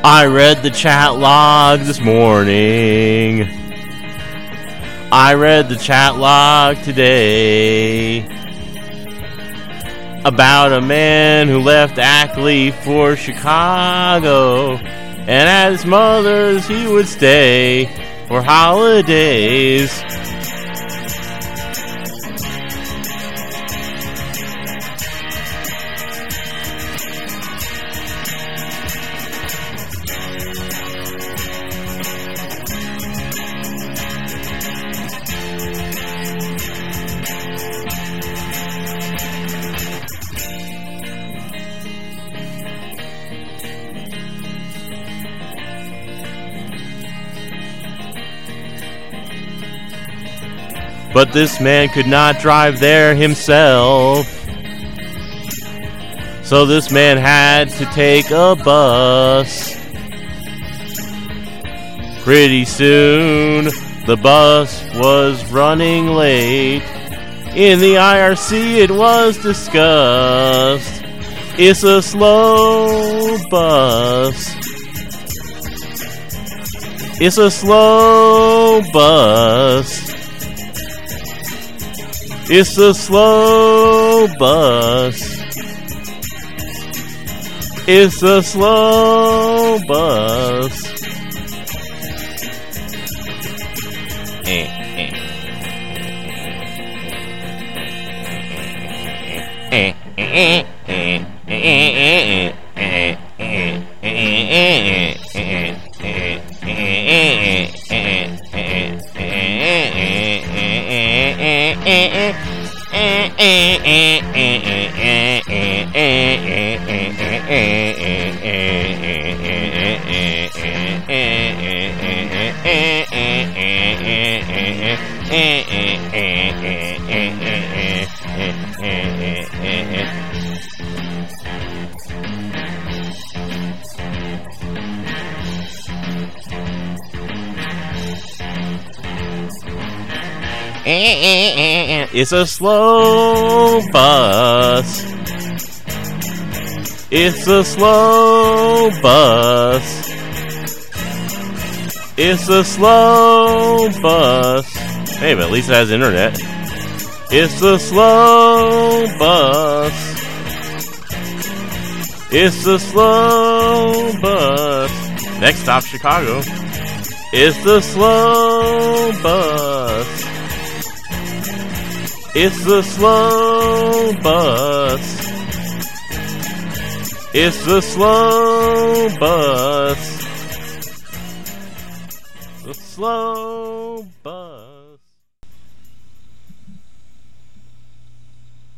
I read the chat log this morning. I read the chat log today about a man who left Ackley for Chicago, and at his mother's he would stay for holidays. But this man could not drive there himself, so this man had to take a bus. Pretty soon, the bus was running late. In the IRC it was discussed. It's a slow bus. It's a slow bus. It's a slow bus. It's a slow bus. It's a slow bus. It's a slow bus. It's a slow bus. Hey, but at least it has internet. It's a slow bus. It's a slow bus. Next stop, Chicago. It's the slow bus. It's the slow bus. It's the slow bus. The slow bus.